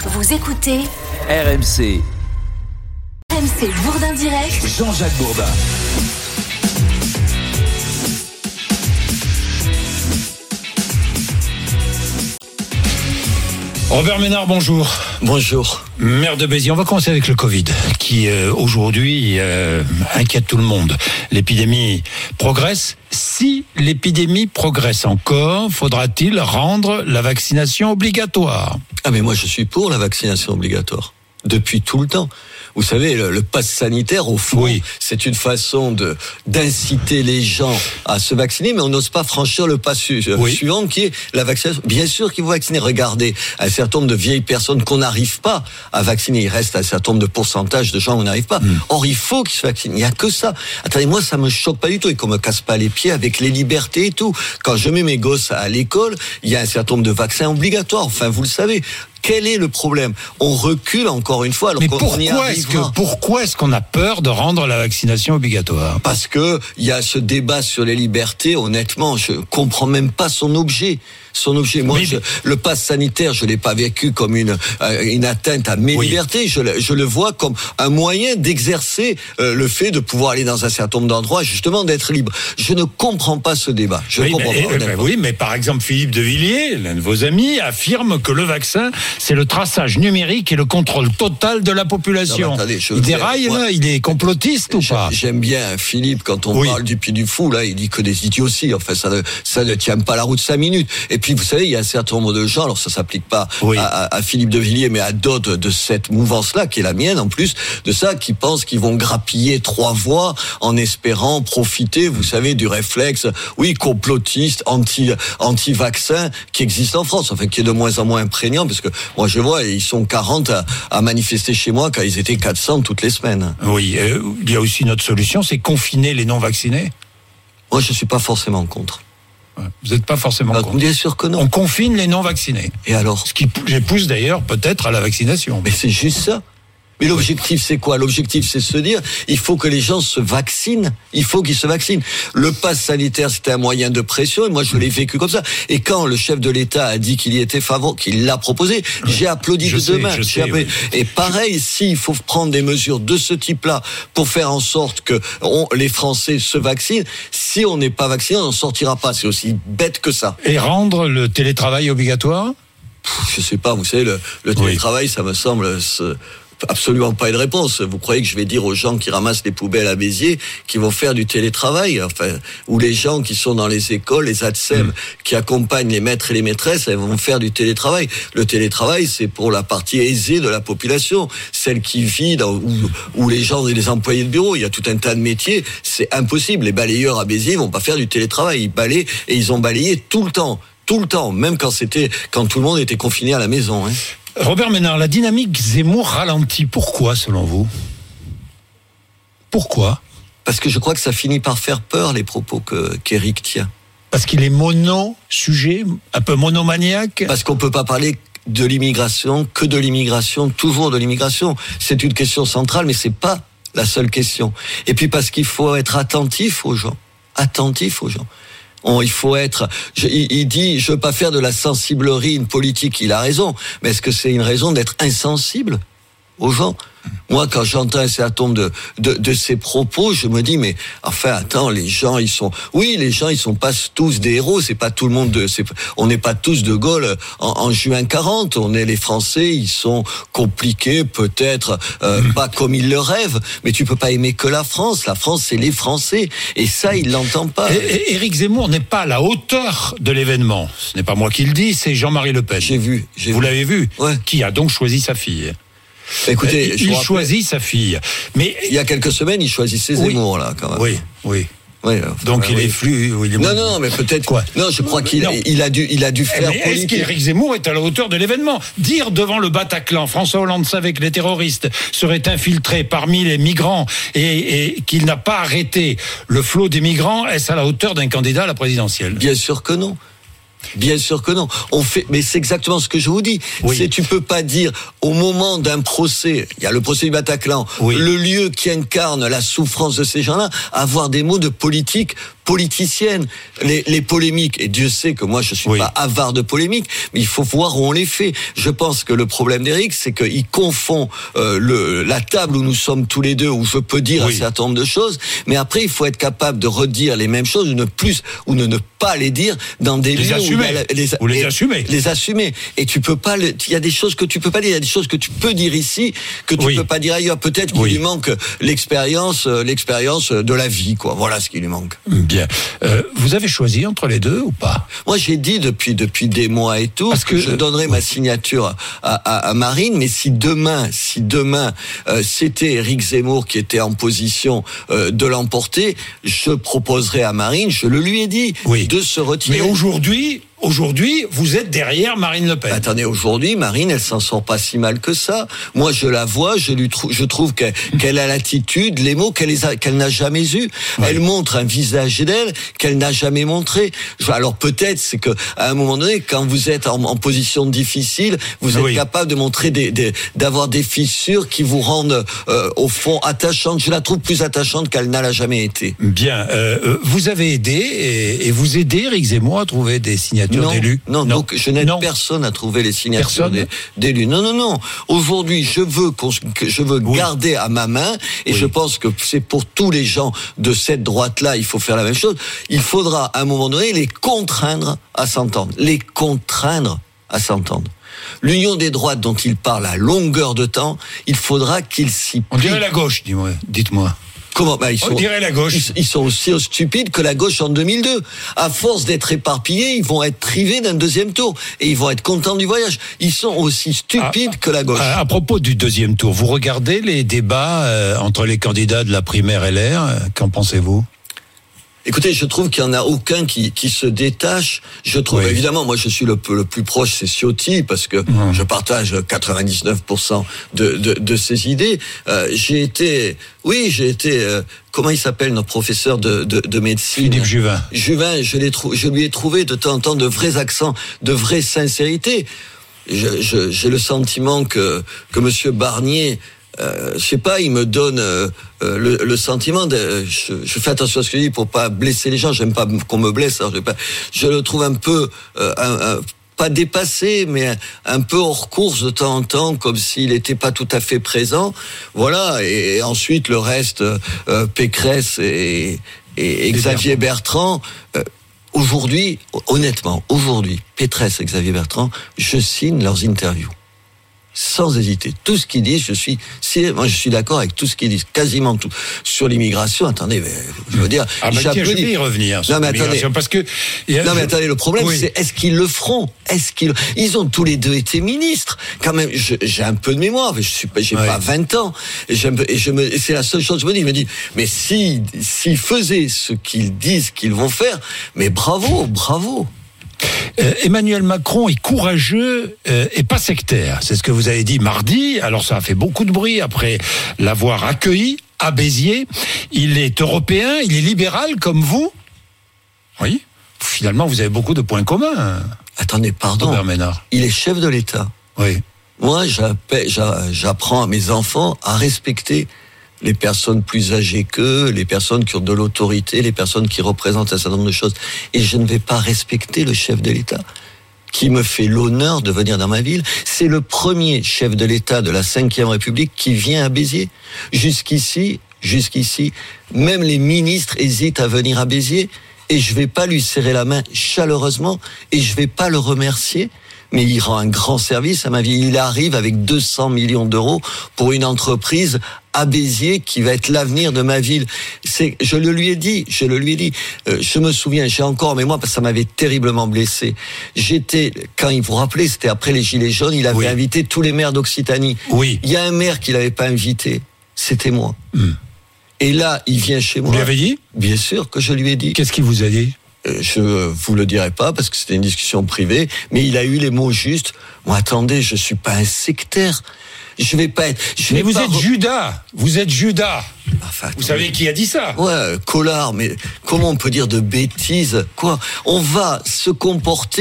Vous écoutez RMC. RMC Bourdin Direct. Jean-Jacques Bourdin. Robert Ménard, bonjour. Bonjour. Maire de Béziers, on va commencer avec le Covid, qui aujourd'hui inquiète tout le monde. L'épidémie progresse. Si l'épidémie progresse encore, faudra-t-il rendre la vaccination obligatoire ? Ah mais moi je suis pour la vaccination obligatoire. Depuis tout le temps. Vous savez, le pass sanitaire, au fond, oui, c'est une façon d'inciter les gens à se vacciner, mais on n'ose pas franchir le pas suivant, qui est la vaccination. Bien sûr qu'il faut vacciner. Regardez, un certain nombre de vieilles personnes qu'on n'arrive pas à vacciner. Il reste un certain nombre de pourcentages de gens qu'on n'arrive pas. Or, il faut qu'ils se vaccinent. Il n'y a que ça. Attendez, moi, ça me choque pas du tout. Et qu'on me casse pas les pieds avec les libertés et tout. Quand je mets mes gosses à l'école, il y a un certain nombre de vaccins obligatoires. Enfin, vous le savez. Quel est le problème ? On recule encore une fois. Alors mais pourquoi est-ce qu'on a peur de rendre la vaccination obligatoire ? Parce que il y a ce débat sur les libertés. Honnêtement, je comprends même pas son objet. Moi, le pass sanitaire, je l'ai pas vécu comme une atteinte à mes libertés. Je le vois comme un moyen d'exercer le fait de pouvoir aller dans un certain nombre d'endroits, justement d'être libre. Je ne comprends pas ce débat. Oui, mais par exemple, Philippe de Villiers, l'un de vos amis, affirme que le vaccin, c'est le traçage numérique et le contrôle total de la population. Il déraille, là, il est complotiste ou pas ? J'aime bien Philippe, quand on parle du Puy du Fou, là, il dit que des idioties. Enfin, ça ne tient pas la route 5 minutes. Et puis, vous savez, il y a un certain nombre de gens, alors ça s'applique pas à Philippe de Villiers, mais à d'autres de cette mouvance-là, qui est la mienne en plus, de ça, qui pensent qu'ils vont grappiller 3 voix en espérant profiter, vous savez, du réflexe, complotiste, anti-vaccin, qui existe en France, enfin, qui est de moins en moins imprégnant, parce que moi, je vois, ils sont 40 à manifester chez moi quand ils étaient 400 toutes les semaines. Oui, il y a aussi une autre solution, c'est confiner les non-vaccinés. Moi, je suis pas forcément contre. Vous n'êtes pas forcément contre. Bien sûr que non. On confine les non-vaccinés. Et alors ? Ce qui les pousse d'ailleurs peut-être à la vaccination. Mais c'est juste ça. Mais l'objectif, c'est quoi ? L'objectif, c'est se dire, il faut que les gens se vaccinent. Il faut qu'ils se vaccinent. Le pass sanitaire, c'était un moyen de pression, et moi, je l'ai vécu comme ça. Et quand le chef de l'État a dit qu'il y était favorable, qu'il l'a proposé, j'ai applaudi de deux mains. Et pareil, s'il faut prendre des mesures de ce type-là pour faire en sorte que les Français se vaccinent, si on n'est pas vacciné, on n'en sortira pas. C'est aussi bête que ça. Et rendre le télétravail obligatoire ? Je sais pas, vous savez, le télétravail, ça me semble... absolument pas une réponse. Vous croyez que je vais dire aux gens qui ramassent les poubelles à Béziers qu'ils vont faire du télétravail, enfin, ou les gens qui sont dans les écoles, les ATSEM, qui accompagnent les maîtres et les maîtresses, elles vont faire du télétravail. Le télétravail, c'est pour la partie aisée de la population, celle qui vit où les gens et les employés de bureau. Il y a tout un tas de métiers, c'est impossible. Les balayeurs à Béziers vont pas faire du télétravail. Ils balaient et ils ont balayé tout le temps, même quand tout le monde était confiné à la maison. Robert Ménard, la dynamique Zemmour ralentit. Pourquoi, selon vous ? Pourquoi ? Parce que je crois que ça finit par faire peur, les propos qu'Éric tient. Parce qu'il est mono-sujet, un peu monomaniaque ? Parce qu'on peut pas parler de l'immigration, que de l'immigration, toujours de l'immigration. C'est une question centrale, mais c'est pas la seule question. Et puis parce qu'il faut être attentif aux gens. Il faut être... Il dit, je veux pas faire de la sensiblerie une politique, il a raison. Mais est-ce que c'est une raison d'être insensible aux gens ? Moi, quand j'entends un certain nombre de ces propos, je me dis, mais enfin, attends, les gens, ils sont pas tous des héros. C'est pas tout le monde. On n'est pas tous de Gaulle en juin 40. Les Français, ils sont compliqués, peut-être pas comme ils le rêvent. Mais tu peux pas aimer que la France. La France, c'est les Français, et ça, il l'entend pas. Éric Zemmour n'est pas à la hauteur de l'événement. Ce n'est pas moi qui le dis, c'est Jean-Marie Le Pen. J'ai vu. Vous l'avez vu ? Ouais. Qui a donc choisi sa fille ? Écoutez, il choisit sa fille. Mais il y a quelques semaines, il choisissait Zemmour, là, quand même. Oui. Donc il est flou. Non, mais peut-être. Quoi ? Non, je crois qu'il a dû faire politique. Est-ce qu'Éric Zemmour est à la hauteur de l'événement ? Dire devant le Bataclan, François Hollande savait que les terroristes seraient infiltrés parmi les migrants et qu'il n'a pas arrêté le flot des migrants, est-ce à la hauteur d'un candidat à la présidentielle ? Bien sûr que non. Bien sûr que non. Mais c'est exactement ce que je vous dis. Tu peux pas dire au moment d'un procès, il y a le procès du Bataclan, le lieu qui incarne la souffrance de ces gens-là, avoir des mots de politique politicienne. Les polémiques, et Dieu sait que moi je suis pas avare de polémiques, mais il faut voir où on les fait. Je pense que le problème d'Éric, c'est qu'il confond la table où nous sommes tous les deux, où je peux dire un certain nombre de choses, mais après il faut être capable de redire les mêmes choses, ou ne pas les dire dans des lieux où les assumer. Les assumer. Et tu peux pas, il y a des choses que tu peux pas dire, il y a des choses que tu peux dire ici, que tu peux pas dire ailleurs. Peut-être qu'il lui manque l'expérience de la vie, quoi. Voilà ce qui lui manque. Bien. Vous avez choisi entre les deux ou pas? Moi, j'ai dit depuis des mois et tout, que je donnerais ma signature à Marine, mais si demain, c'était Éric Zemmour qui était en position de l'emporter, je proposerais à Marine, je le lui ai dit, de se retirer. Mais aujourd'hui, vous êtes derrière Marine Le Pen. Attendez, aujourd'hui, Marine, elle s'en sort pas si mal que ça. Moi, je la vois, je trouve qu'elle a l'attitude, les mots qu'elle n'a jamais eu. Elle montre un visage d'elle qu'elle n'a jamais montré. Alors peut-être, c'est que à un moment donné, quand vous êtes en position difficile, vous êtes capable de montrer d'avoir des fissures qui vous rendent au fond attachante. Je la trouve plus attachante qu'elle n'a jamais été. Bien, vous avez aidé et vous aidez Éric Zemmour à trouver des signatures d'élus. Non, donc je n'aide personne à trouver les signatures d'élus. Non. Aujourd'hui, je veux garder à ma main, et je pense que c'est pour tous les gens de cette droite-là, il faut faire la même chose. Il faudra, à un moment donné, les contraindre à s'entendre. L'union des droites dont il parle à longueur de temps, il faudra qu'ils s'y plient. On dirait la gauche, dites-moi. Comment on dirait la gauche. Ils sont aussi stupides que la gauche en 2002. À force d'être éparpillés, ils vont être privés d'un deuxième tour. Et ils vont être contents du voyage. Ils sont aussi stupides que la gauche. À propos du deuxième tour, vous regardez les débats entre les candidats de la primaire LR. Qu'en pensez-vous ? Écoutez, je trouve qu'il n'y en a aucun qui se détache. Je trouve, évidemment, moi je suis le plus proche, c'est Ciotti, parce que je partage 99% de ses idées. J'ai été, comment il s'appelle notre professeur de médecine? Philippe Juvin. Je lui ai trouvé de temps en temps de vrais accents, de vraie sincérité. J'ai le sentiment que Monsieur Barnier, je sais pas, il me donne le sentiment de. Je fais attention à ce que je dis pour pas blesser les gens. J'aime pas qu'on me blesse. Alors je le trouve un peu pas dépassé, mais un peu hors course de temps en temps, comme s'il n'était pas tout à fait présent. Voilà. Et ensuite le reste, Pécresse et Xavier Bertrand. Aujourd'hui, honnêtement, Pécresse et Xavier Bertrand, je signe leurs interviews. Sans hésiter. Tout ce qu'ils disent, je suis d'accord avec tout ce qu'ils disent, quasiment tout. Sur l'immigration, attendez, je veux dire... je vais y revenir sur l'immigration, parce que... attendez, le problème, c'est, est-ce qu'ils le feront? Ils ont tous les deux été ministres. Quand même, j'ai un peu de mémoire, mais j'ai pas 20 ans. Et c'est la seule chose que je me dis, mais s'ils faisaient ce qu'ils disent qu'ils vont faire, mais bravo. Emmanuel Macron est courageux et pas sectaire. C'est ce que vous avez dit mardi. Alors ça a fait beaucoup de bruit après l'avoir accueilli à Béziers. Il est européen, il est libéral comme vous. Oui. Finalement, vous avez beaucoup de points communs. Attendez, pardon. Robert Ménard. Il est chef de l'État. Oui. Moi, j'apprends à mes enfants à respecter les personnes plus âgées qu'eux, les personnes qui ont de l'autorité, les personnes qui représentent un certain nombre de choses. Et je ne vais pas respecter le chef de l'État qui me fait l'honneur de venir dans ma ville. C'est le premier chef de l'État de la Ve République qui vient à Béziers. Jusqu'ici, même les ministres hésitent à venir à Béziers, et je vais pas lui serrer la main chaleureusement, et je vais pas le remercier. Mais il rend un grand service à ma ville. Il arrive avec 200 millions d'euros pour une entreprise à Béziers qui va être l'avenir de ma ville. Je le lui ai dit. Je me souviens, j'ai encore, mais moi, parce que ça m'avait terriblement blessé. Quand il vous rappelez, c'était après les Gilets jaunes, il avait invité tous les maires d'Occitanie. Oui. Il y a un maire qu'il n'avait pas invité. C'était moi. Et là, il vient chez moi. Vous lui avez dit? Bien sûr que je lui ai dit. Qu'est-ce qu'il vous a dit? Je vous le dirai pas parce que c'était une discussion privée, mais il a eu les mots justes. Moi, attendez, je suis pas un sectaire. Je vais pas être. Mais vous êtes Judas. Vous êtes Judas. Enfin, vous savez qui a dit ça? Ouais, Collard. Mais comment on peut dire de bêtises? Quoi? On va se comporter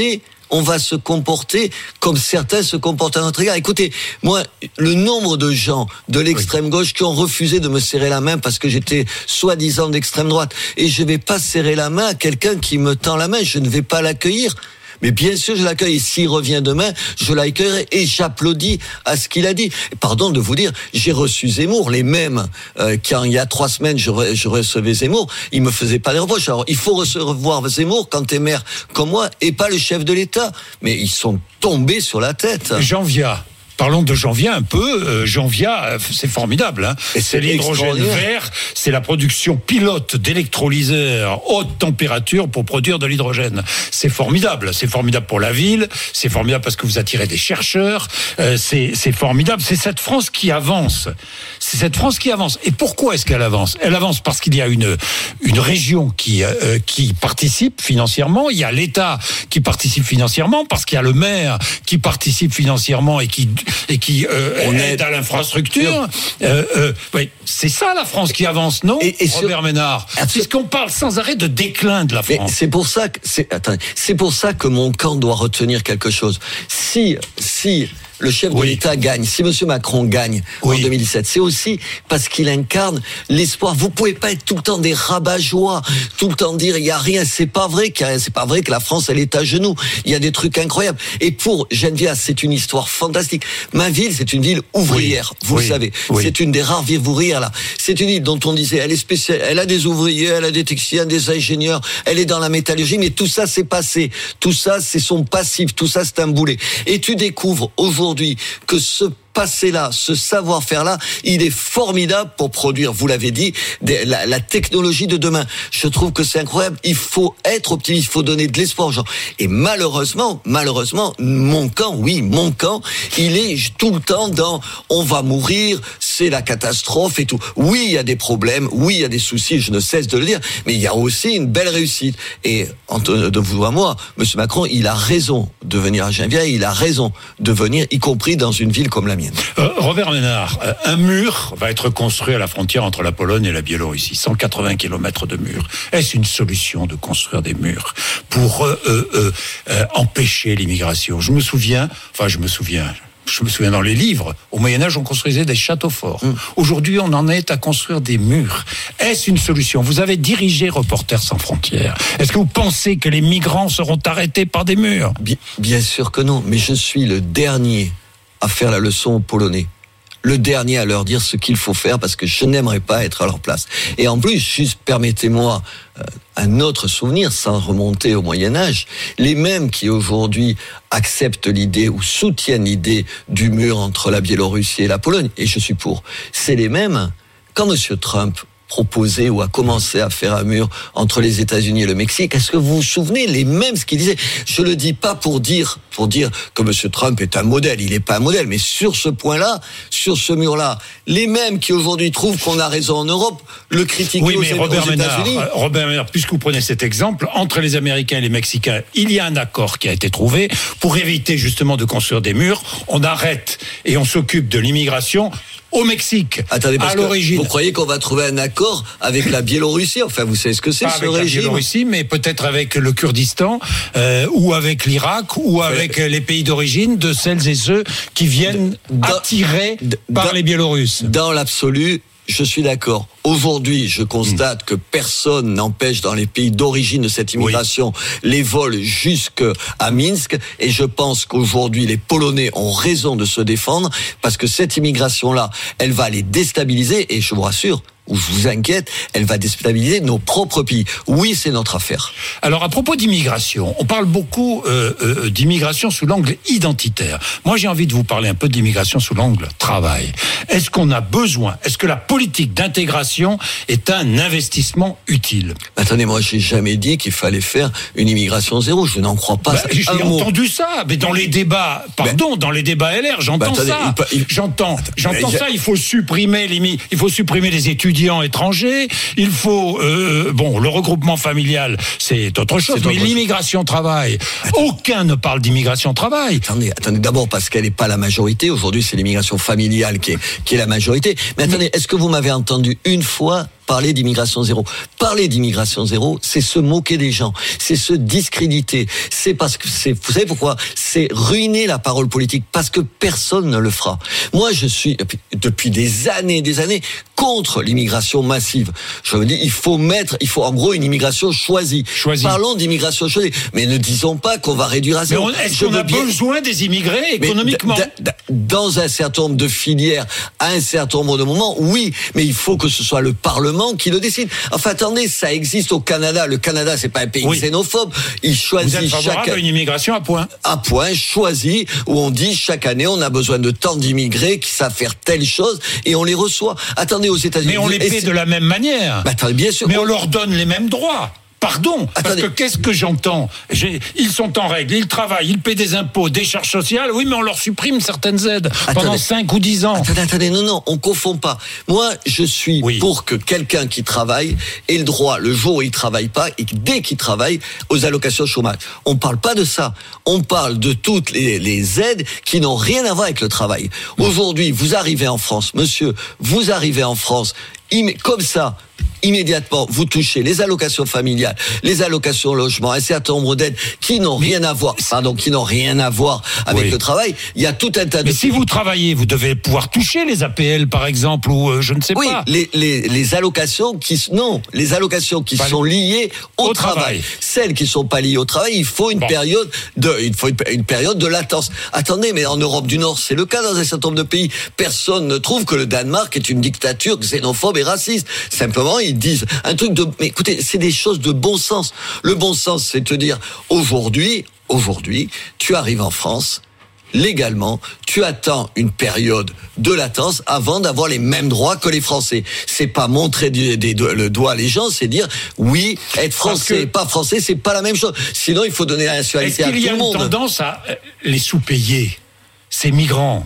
on va se comporter comme certains se comportent à notre égard. Écoutez, moi, le nombre de gens de l'extrême gauche qui ont refusé de me serrer la main parce que j'étais soi-disant d'extrême droite, et je vais pas serrer la main à quelqu'un qui me tend la main, je ne vais pas l'accueillir. Mais bien sûr, je l'accueille. Et s'il revient demain, je l'accueillerai et j'applaudis à ce qu'il a dit. Pardon de vous dire, j'ai reçu Zemmour, les mêmes, quand il y a 3 semaines, je recevais Zemmour, il me faisait pas des reproches. Alors, il faut recevoir Zemmour quand t'es maire comme moi et pas le chef de l'État. Mais ils sont tombés sur la tête. Janviat. Parlons de Janviat un peu. Janviat, c'est formidable. Hein. C'est l'hydrogène vert, c'est la production pilote d'électrolyseurs haute température pour produire de l'hydrogène. C'est formidable. C'est formidable pour la ville. C'est formidable parce que vous attirez des chercheurs. C'est formidable. C'est cette France qui avance. C'est cette France qui avance. Et pourquoi est-ce qu'elle avance ? Elle avance parce qu'il y a une région qui participe financièrement. Il y a l'État qui participe financièrement parce qu'il y a le maire qui participe financièrement et qui on aide à l'infrastructure. Oui, c'est ça la France qui avance, non, Robert Ménard ? Puisqu'on parle sans arrêt de déclin de la France. Mais c'est pour ça que mon camp doit retenir quelque chose. Si le chef de l'État gagne, si M. Macron gagne en 2017, c'est aussi parce qu'il incarne l'espoir. Vous pouvez pas être tout le temps des rabat-joie, tout le temps dire il y a rien. C'est pas vrai que la France elle est à genoux. Il y a des trucs incroyables. Et pour Geneviève, c'est une histoire fantastique. Ma ville, c'est une ville ouvrière. Vous le savez. C'est une des rares villes ouvrières là. C'est une ville dont on disait elle est spéciale. Elle a des ouvriers, elle a des techniciens, des ingénieurs. Elle est dans la métallurgie, mais tout ça c'est passé. Tout ça c'est son passif. Tout ça c'est un boulet. Et tu découvres aujourd'hui que ce passé-là, ce savoir-faire-là, il est formidable pour produire, vous l'avez dit, la technologie de demain. Je trouve que c'est incroyable. Il faut être optimiste, il faut donner de l'espoir aux gens. Et malheureusement, mon camp, il est tout le temps dans on va mourir, c'est la catastrophe et tout. Oui, il y a des problèmes, oui, il y a des soucis, je ne cesse de le dire, mais il y a aussi une belle réussite. Et de vous à moi, M. Macron, il a raison de venir à Geneviève, il a raison de venir, y compris dans une ville comme la mienne. Robert Ménard, un mur va être construit à la frontière entre la Pologne et la Biélorussie. 180 km de murs. Est-ce une solution de construire des murs pour empêcher l'immigration ? Je me souviens dans les livres, au Moyen-Âge, on construisait des châteaux forts. Aujourd'hui, on en est à construire des murs. Est-ce une solution ? Vous avez dirigé Reporters sans frontières. Est-ce que vous pensez que les migrants seront arrêtés par des murs ? Bien sûr que non, mais je suis le dernier à faire la leçon aux Polonais. Le dernier à leur dire ce qu'il faut faire parce que je n'aimerais pas être à leur place. Et en plus, juste permettez-moi un autre souvenir sans remonter au Moyen-Âge. Les mêmes qui aujourd'hui acceptent l'idée ou soutiennent l'idée du mur entre la Biélorussie et la Pologne, et je suis pour, c'est les mêmes. Quand M. Trump proposé ou a commencé à faire un mur entre les États-Unis et le Mexique. Est-ce que vous vous souvenez les mêmes ce qu'il disait ? Je le dis pas pour dire que M. Trump est un modèle. Il n'est pas un modèle, mais sur ce point-là, sur ce mur-là, les mêmes qui aujourd'hui trouvent qu'on a raison en Europe, le critiquent aux États-Unis. Robert Ménard, puisque vous prenez cet exemple, entre les Américains et les Mexicains, il y a un accord qui a été trouvé pour éviter justement de construire des murs. On arrête et on s'occupe de l'immigration au Mexique. Attendez, à l'origine. Vous croyez qu'on va trouver un accord avec la Biélorussie ? Enfin, vous savez ce que c'est, ce régime ? Avec la Biélorussie, mais peut-être avec le Kurdistan, ou avec l'Irak, ou avec les pays d'origine de celles et ceux qui viennent attirés par les Biélorusses. Dans l'absolu, je suis d'accord. Aujourd'hui, je constate que personne n'empêche dans les pays d'origine de cette immigration les vols jusqu'à Minsk. Et je pense qu'aujourd'hui, les Polonais ont raison de se défendre parce que cette immigration-là, elle va les déstabiliser. Et je vous rassure, ou je vous inquiète, elle va déstabiliser nos propres pays. Oui, c'est notre affaire. Alors, à propos d'immigration, on parle beaucoup d'immigration sous l'angle identitaire. Moi, j'ai envie de vous parler un peu d'immigration sous l'angle travail. Est-ce qu'on a besoin, est-ce que la politique d'intégration est un investissement utile ? Attendez, moi, j'ai jamais dit qu'il fallait faire une immigration zéro. Je n'en crois pas. J'ai entendu ça, mais dans les débats, dans les débats LR, j'entends ça. J'entends ça. Il faut supprimer les étudiants étrangers. Il faut, le regroupement familial, c'est autre chose. Mais l'immigration travail, aucun ne parle d'immigration travail. Attendez, d'abord parce qu'elle n'est pas la majorité. Aujourd'hui, c'est l'immigration familiale qui est la majorité. Mais attendez, est-ce que vous m'avez entendu une fois parler d'immigration zéro. Parler d'immigration zéro, c'est se moquer des gens, c'est se discréditer. C'est parce que vous savez pourquoi? C'est ruiner la parole politique, parce que personne ne le fera. Moi, je suis depuis des années contre l'immigration massive. Je veux dire, il faut en gros une immigration choisie. Parlons d'immigration choisie, mais ne disons pas qu'on va réduire à zéro. Mais est-ce qu'on a besoin des immigrés économiquement? Dans un certain nombre de filières, à un certain nombre de moments, oui, mais il faut que ce soit le Parlement qui le décide. Enfin, attendez, ça existe au Canada. Le Canada, c'est pas un pays xénophobe. Il choisit Vous êtes favorable à une immigration à point? À point, choisi, où on dit chaque année, on a besoin de tant d'immigrés qui savent faire telle chose, et on les reçoit. Attendez, aux États-Unis. Mais on les paie de la même manière. Attendez, bien sûr. Mais on leur donne les mêmes droits. Pardon, parce que qu'est-ce que j'entends? Ils sont en règle, ils travaillent, ils paient des impôts, des charges sociales, oui, mais on leur supprime certaines aides pendant 5 ou 10 ans. Attendez, non, on confond pas. Moi, je suis pour que quelqu'un qui travaille ait le droit, le jour où il travaille pas, et dès qu'il travaille, aux allocations chômage. On parle pas de ça. On parle de toutes les aides qui n'ont rien à voir avec le travail. Aujourd'hui, vous arrivez en France, monsieur, comme ça, immédiatement, vous touchez les allocations familiales, les allocations logement, un certain nombre d'aides qui n'ont rien à voir avec le travail. Il y a tout un tas de... Mais si vous travaillez, vous devez pouvoir toucher les APL, par exemple, ou je ne sais pas. Oui, les allocations qui sont liées au travail. Celles qui sont pas liées au travail, il faut une période de latence. Attendez, mais en Europe du Nord, c'est le cas dans un certain nombre de pays. Personne ne trouve que le Danemark est une dictature xénophobe et raciste. Simplement, ils disent un truc de... Mais écoutez, c'est des choses de bon sens. Le bon sens, c'est de dire, aujourd'hui, tu arrives en France, légalement, tu attends une période de latence avant d'avoir les mêmes droits que les Français. C'est pas montrer le doigt à les gens, c'est dire, oui, être français, pas français, c'est pas la même chose. Sinon, il faut donner la nationalité à tout le monde. Est-ce qu'il y a une tendance à les sous-payer, ces migrants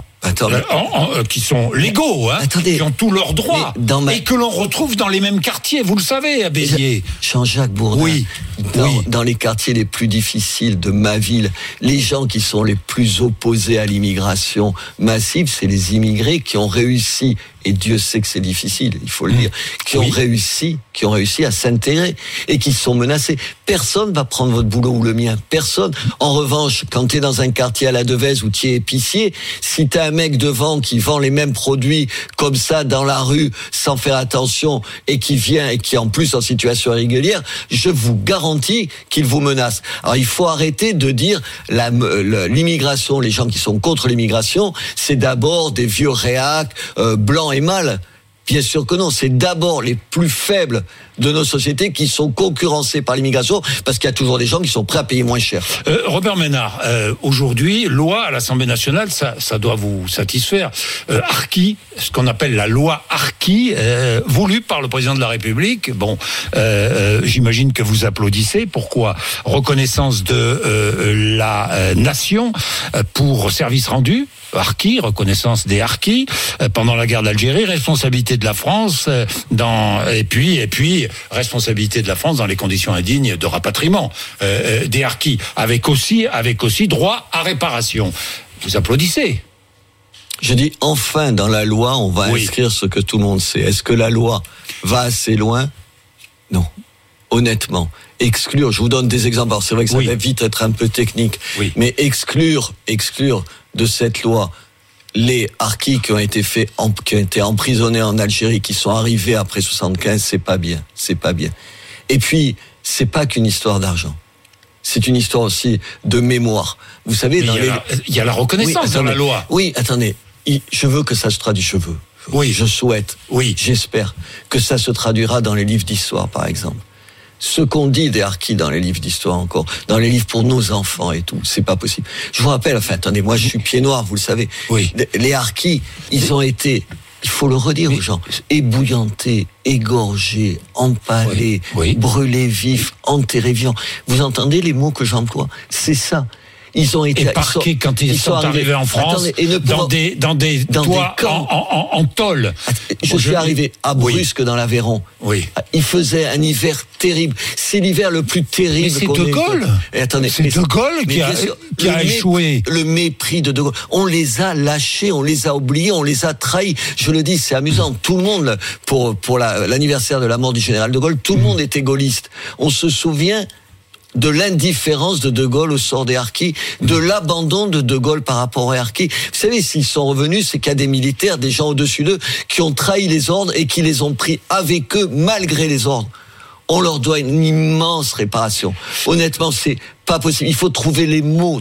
qui sont légaux, qui ont tous leurs droits, et que l'on retrouve dans les mêmes quartiers, vous le savez, à Béziers. Jean-Jacques Bourdin, dans les quartiers les plus difficiles de ma ville, les gens qui sont les plus opposés à l'immigration massive, c'est les immigrés qui ont réussi, et Dieu sait que c'est difficile, il faut le dire, qui ont réussi à s'intégrer et qui sont menacés. Personne va prendre votre boulot ou le mien. Personne. En revanche, quand tu es dans un quartier à la Devèze où tu es épicier, si tu as un mec devant qui vend les mêmes produits comme ça dans la rue sans faire attention et qui vient et qui est en plus en situation irrégulière, je vous garantis qu'il vous menace. Alors il faut arrêter de dire l'immigration, les gens qui sont contre l'immigration, c'est d'abord des vieux réacs blancs et mâles. Bien sûr que non, c'est d'abord les plus faibles de nos sociétés qui sont concurrencés par l'immigration, parce qu'il y a toujours des gens qui sont prêts à payer moins cher. Robert Ménard, aujourd'hui, loi à l'Assemblée nationale, ça doit vous satisfaire. Harkis, ce qu'on appelle la loi Harkis, voulue par le président de la République. Bon, j'imagine que vous applaudissez. Pourquoi? Reconnaissance de la nation pour service rendu. Harkis, reconnaissance des Harkis pendant la guerre d'Algérie, responsabilité de la France et puis responsabilité de la France dans les conditions indignes de rapatriement des Harkis, avec aussi droit à réparation. Vous applaudissez? Je dis enfin dans la loi, on va inscrire ce que tout le monde sait. Est-ce que la loi va assez loin? Non. Honnêtement, exclure, je vous donne des exemples. Alors c'est vrai que ça va vite être un peu technique, mais exclure de cette loi les Harkis qui ont été emprisonnés en Algérie, qui sont arrivés après 75, c'est pas bien. Et puis, c'est pas qu'une histoire d'argent. C'est une histoire aussi de mémoire. Vous savez, il y a la reconnaissance dans la loi. Oui, attendez. Je veux que ça se traduise. Je souhaite. J'espère que ça se traduira dans les livres d'histoire, par exemple. Ce qu'on dit des Harkis dans les livres d'histoire encore, dans les livres pour nos enfants et tout, c'est pas possible. Je vous rappelle, attendez, moi je suis pied noir, vous le savez. Les Harkis, ils ont été, il faut le redire aux gens, ébouillantés, égorgés, empalés, brûlés vifs, enterrés vivants. Vous entendez les mots que j'emploie? C'est ça. Ils ont été parqués quand ils sont arrivés en France. Attendez, et dans des toits en tôle. Je suis arrivé à Brusque dans l'Aveyron. Oui. Il faisait un hiver terrible. C'est l'hiver le plus terrible. Mais c'est De Gaulle. C'est De Gaulle qui a échoué. Le mépris de Gaulle. On les a lâchés, on les a oubliés, on les a trahis. Je le dis, c'est amusant. Tout le monde, pour l'anniversaire de la mort du général de Gaulle, tout le monde était gaulliste. On se souvient de l'indifférence de Gaulle au sort des harkis, de l'abandon de Gaulle par rapport aux harkis. Vous savez, s'ils sont revenus, c'est qu'il y a des militaires, des gens au-dessus d'eux, qui ont trahi les ordres et qui les ont pris avec eux malgré les ordres. On leur doit une immense réparation. Honnêtement, c'est pas possible. Il faut trouver les mots,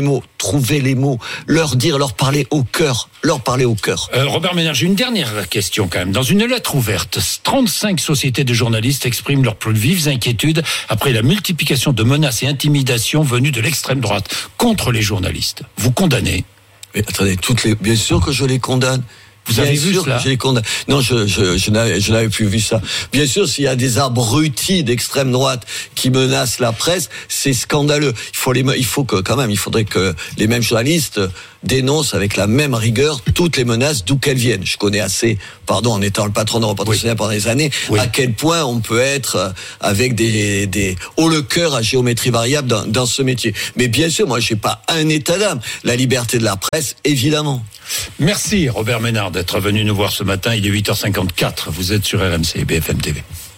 leur parler au cœur. Robert Ménard, j'ai une dernière question quand même. Dans une lettre ouverte, 35 sociétés de journalistes expriment leurs plus vives inquiétudes après la multiplication de menaces et intimidations venues de l'extrême droite contre les journalistes. Vous condamnez ? Mais attendez, bien sûr que je les condamne. Vous avez vu cela ? Je les condamne. Non, je n'avais plus vu ça. Bien sûr, s'il y a des abrutis d'extrême droite qui menacent la presse, c'est scandaleux. Il faudrait que les mêmes journalistes dénoncent avec la même rigueur toutes les menaces d'où qu'elles viennent. Je connais assez, en étant le patron de Europe Internationale pendant des années, à quel point on peut être avec des haut le cœur à géométrie variable dans ce métier. Mais bien sûr, moi, j'ai pas un état d'âme. La liberté de la presse, évidemment. Merci Robert Ménard d'être venu nous voir ce matin. Il est 8h54. Vous êtes sur RMC BFM TV.